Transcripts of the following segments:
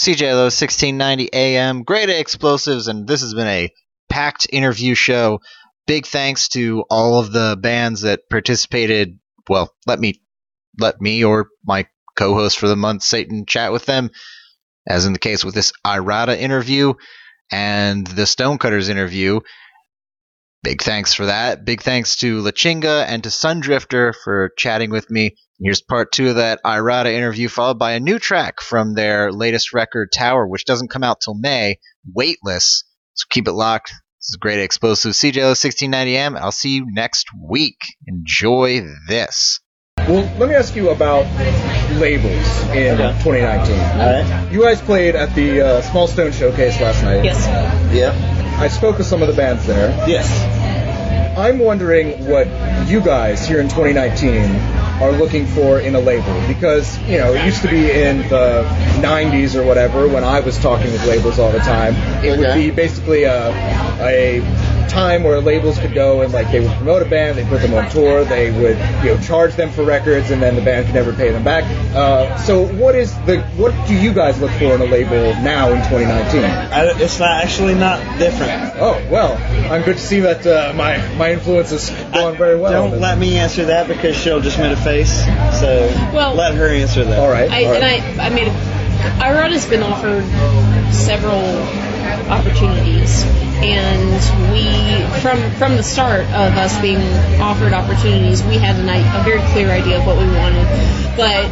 CJLO 1690 AM, Grade A Explosives, and this has been a packed interview show. Big thanks to all of the bands that participated. Well, let me or my co-host for the month, Satan, chat with them, as in the case with this Irata interview and the Stonecutters interview. Big thanks for that. Big thanks to Lachinga and to Sundrifter for chatting with me. Here's part 2 of that Irata interview, followed by a new track from their latest record, Tower, which doesn't come out till May, Weightless. So keep it locked. This is Grade A Explosive, CJLO 1690 AM. I'll see you next week. Enjoy this. Well, let me ask you about labels in 2019. All right. You guys played at the Small Stone Showcase last night. Yes. Yeah. I spoke with some of the bands there. Yes. I'm wondering what you guys here in 2019 are looking for in a label, because, you know, it used to be in the 90s or whatever, when I was talking with labels all the time, it would be basically a time where labels could go and, like, they would promote a band, they put them on tour, they would, you know, charge them for records, and then the band could never pay them back. So what do you guys look for in a label now in 2019? It's actually not different. Oh, well, I'm good to see that my influence is going very well. Don't let me answer that, because she'll just make a face. So let her answer that. All right. I made Irata's been offered several opportunities, and we, from the start of us being offered opportunities, we had a very clear idea of what we wanted. But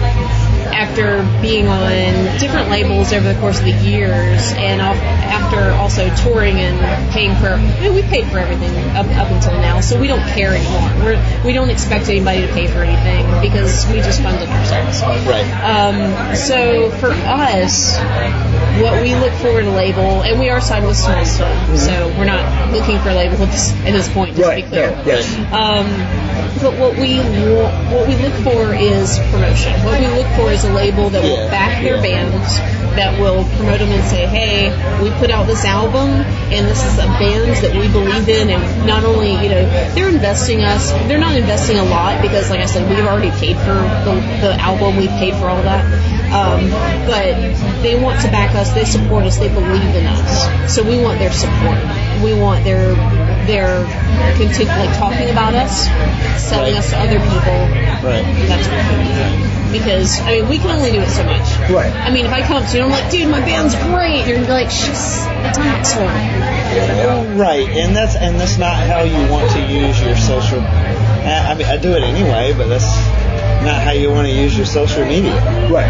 after being on different labels over the course of the years, and after also touring and paying for, we paid for everything up until now, so we don't care anymore. We don't expect anybody to pay for anything, because we just fund it ourselves. Right. So for us, what we look for in a label, and we are signed with Small Stone, so we're not looking for a label at this point, just to be clear. No, yes. But what we look for is promotion. What we look for is a label that will back their bands, that will promote them and say, hey, we put out this album, and this is a band that we believe in, and not only, they're not investing a lot, because, like I said, we've already paid for the album, we've paid for all that, but they want to back us, they support us, they believe in us, so we want their support. We want their talking about us, selling us to other people. Right. That's what we do. Because, we can only do it so much. Right. If I come up to you and I'm like, dude, my band's great, you're gonna be like, she's an asshole. Right, and that's not how you want to use your social. I do it anyway, but that's not how you want to use your social media. Right.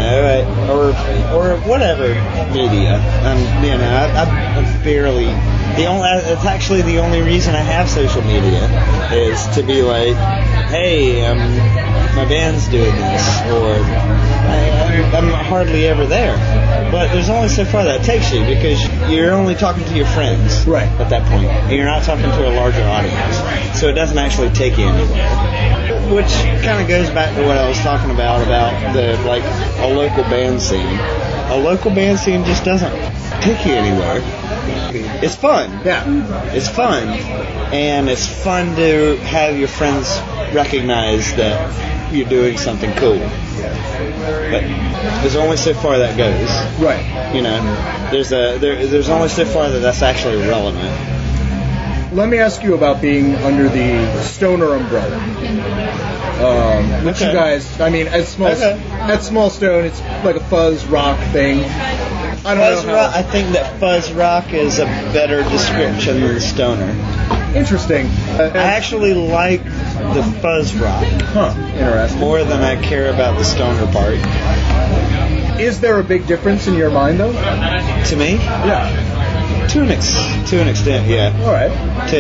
Or whatever media. I'm barely. It's actually the only reason I have social media is to be like, hey, my band's doing this, or I'm hardly ever there. But there's only so far that takes you, because you're only talking to your friends at that point. And you're not talking to a larger audience. So it doesn't actually take you anywhere. Which kind of goes back to what I was talking about a local band scene. A local band scene just doesn't take you anywhere. It's fun. Yeah. It's fun. And it's fun to have your friends recognize that you're doing something cool. But there's only so far that goes. Right. There's only so far that's actually relevant. Let me ask you about being under the Stoner umbrella. Which you guys, at Small Stone, it's like a fuzz rock thing. I don't know how. I think that fuzz rock is a better description than stoner. Interesting. I actually like the fuzz rock. Huh. Interesting. More than I care about the stoner part. Is there a big difference in your mind, though? To me? Yeah. To an extent, yeah. All right.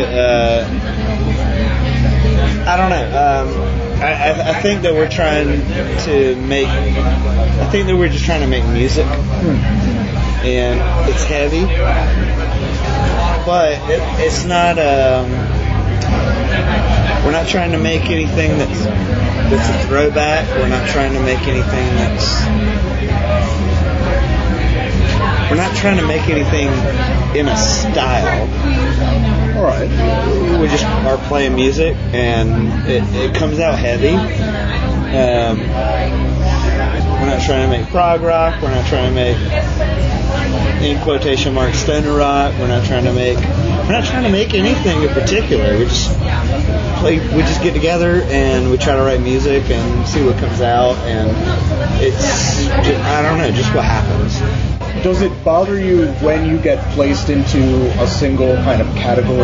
I don't know. I think that we're trying to make. I think that we're just trying to make music, and it's heavy, but it's not. We're not trying to make anything that's a throwback. We're not trying to make anything that's. We're not trying to make anything in a style. All right. We just are playing music, and it comes out heavy. We're not trying to make prog rock. We're not trying to make, in quotation marks, stoner rock. We're not trying to make anything in particular. We just get together and we try to write music and see what comes out, and it's I don't know, just what happens. Does it bother you when you get placed into a single kind of category?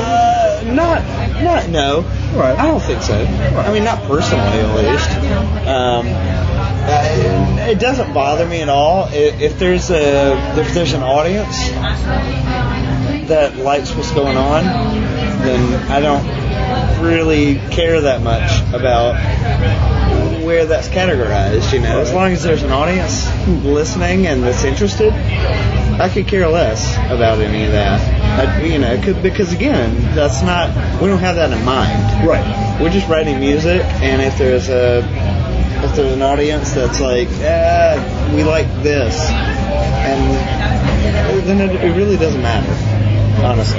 No. Right. I don't think so. I mean, not personally, at least. It doesn't bother me at all. If there's an audience that likes what's going on, then I don't really care that much about where that's categorized, as long as there's an audience listening and that's interested, I could care less about any of that. Because again, we don't have that in mind. Right. We're just writing music, and if there's an audience that's like, we like this, and then it really doesn't matter. Honestly,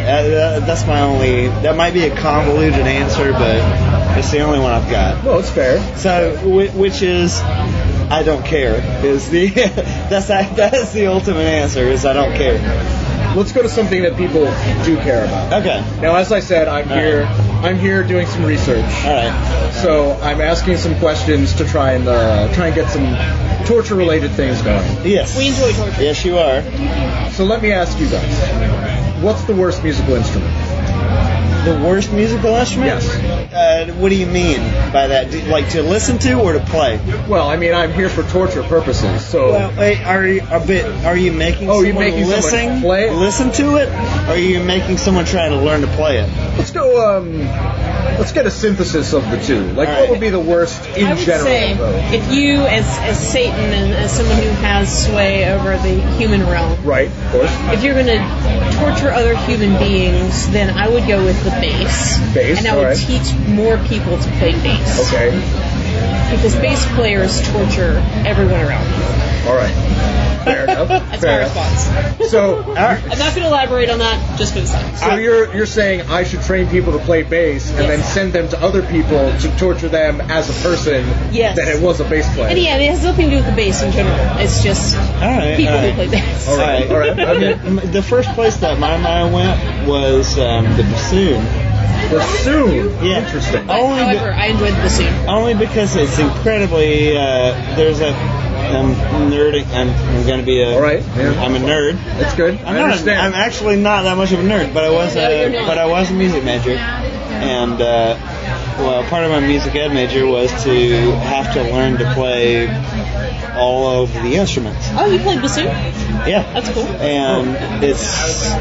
that might be a convoluted answer, but it's the only one I've got. Well, it's fair. So, which is, I don't care. Is that's the ultimate answer. Is I don't care. Let's go to something that people do care about. Okay. Now, as I said, I'm here doing some research. All right. So I'm asking some questions to try and get some torture-related things going. Yes. We enjoy torture. Yes, you are. So let me ask you guys, what's the worst musical instrument? The worst musical instrument? Yes. What do you mean by that? Like to listen to or to play? Well, I mean, I'm here for torture purposes. So. Well, wait, are you making someone listen to it? Or are you making someone try to learn to play it? Let's go. Let's get a synthesis of the two. Like, All what right. would be the worst in I would general? say, if you, as Satan and as someone who has sway over the human realm, Right, of course. if you're going to torture other human beings, then I would go with the bass. Bass, and I would alright. teach more people to play bass. Okay. Because bass players torture everyone around them. All right. Fair enough. That's Fair my enough. response. So, I'm not going to elaborate on that, just for the sake. so you're saying I should train people to play bass and then send them to other people to torture them as a person Yes. that it was a bass player. And yeah, it has nothing to do with the bass in general. It's just people who play bass. All right. Okay. The first place that my mind went was the bassoon. Bassoon. Yeah. Interesting. However, I enjoyed the bassoon. Only because it's incredibly. There's a. I'm nerding. I'm going to be a. All right. Yeah. I'm a nerd. That's good. I understand. I'm actually not that much of a nerd, but I was a music major, and part of my music ed major was to have to learn to play all of the instruments. Oh, you played bassoon? Yeah, That's cool. and it's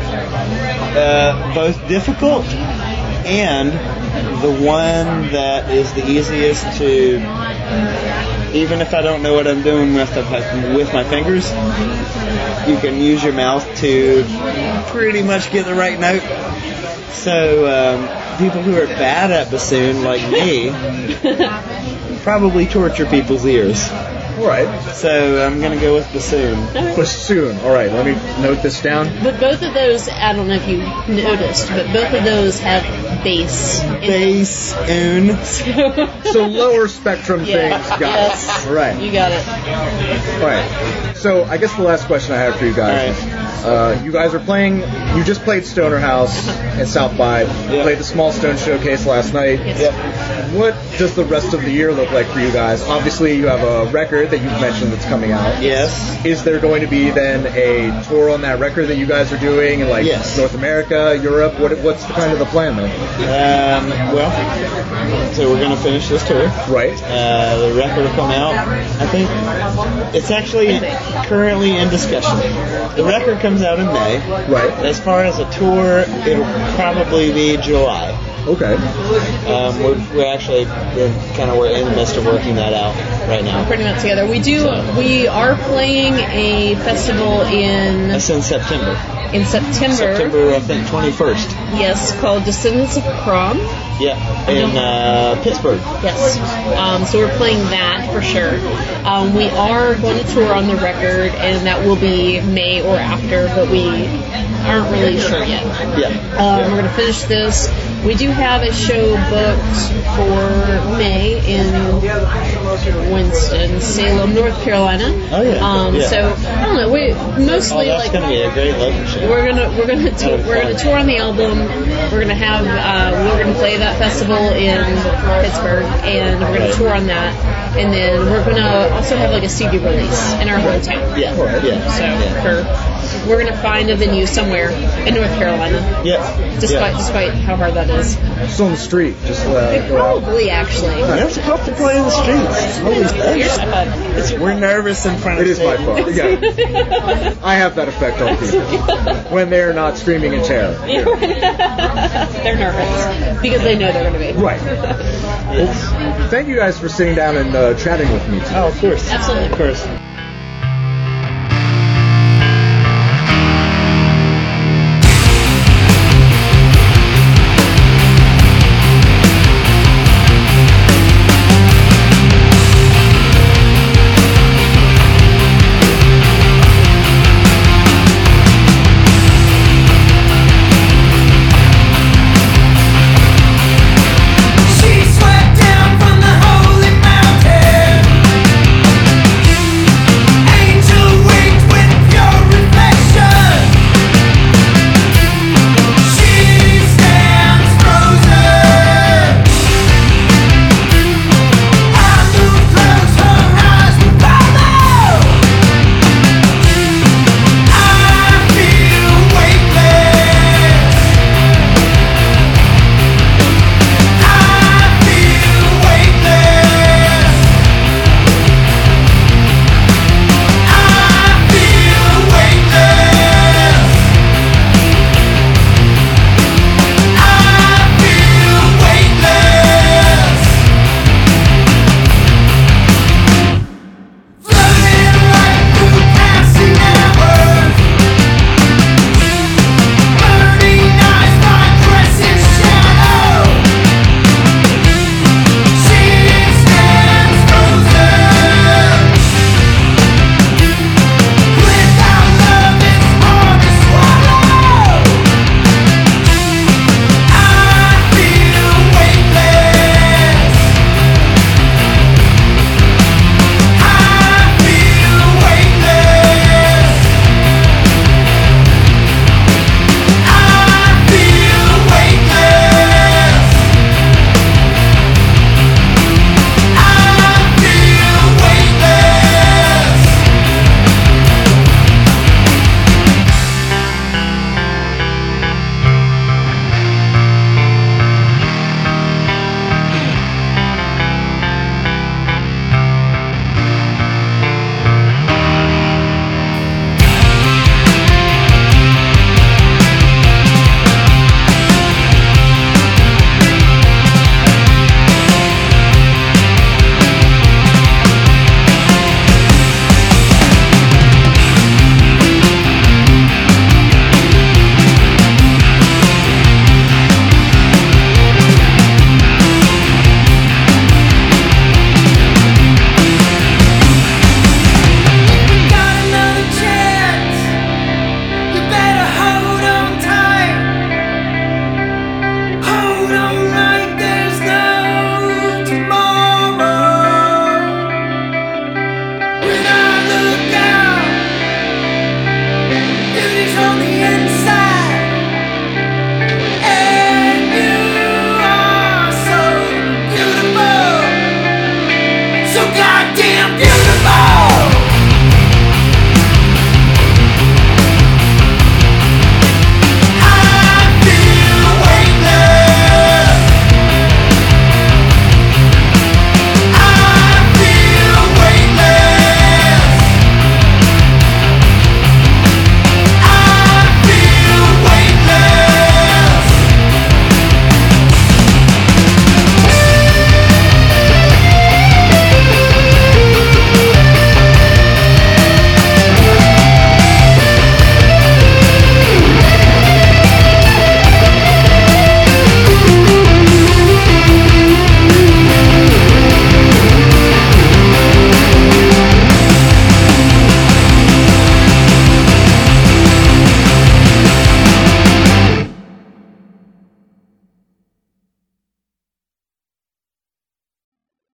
both difficult and the one that is the easiest to. Even if I don't know what I'm doing with my fingers, you can use your mouth to pretty much get the right note. So people who are bad at bassoon, like me, probably torture people's ears. All right. So I'm going to go with bassoon. Bassoon. All right. Let me note this down. But both of those, I don't know if you noticed, but both of those have bass. Bassoon. So lower spectrum Yeah. things. Got Yes. it. All right. You got it. All right. So I guess the last question I have for you guys is, you guys are playing. You just played Stoner House at South by. You played the Small Stone Showcase last night. Yes. What does the rest of the year look like for you guys? Obviously, you have a record that you've mentioned that's coming out. Yes. Is there going to be then a tour on that record that you guys are doing in like Yes. North America, Europe? What's the kind of the plan then? So we're going to finish this tour. Right. The record will come out. I think it's actually currently in discussion. The record comes out in May. Right. As far as a tour, it'll probably be July. Okay. We're in the midst of working that out right now. Pretty much together. We are playing a festival That's in September. in September. September, I think, 21st. Yes, called Descendants of Prom. Yeah, in Pittsburgh. Yes. So we're playing that for sure. We are going to tour on the record, and that will be May or after, but we aren't really sure yet. Yeah. We're going to finish this. We do have a show booked for May in Winston-Salem, North Carolina. Oh yeah. So I don't know. We mostly that's like gonna be a great local show. we're gonna tour on the album. We're gonna have we're gonna play that festival in Pittsburgh, and we're gonna tour on that, and then we're gonna also have like a CD release in our hometown. Yeah. So we're gonna find a venue somewhere in North Carolina. Yeah. Despite how hard that is. Just on the street. Just go out. Probably actually. It's tough to play in the streets. Holy shit. We're nervous in front of It is by stage. far. Yeah. I have that effect on people when they're not screaming in terror. They're nervous because they know they're going to be. Right. Well, thank you guys for sitting down and chatting with me today. Oh, of course. Absolutely. Of course.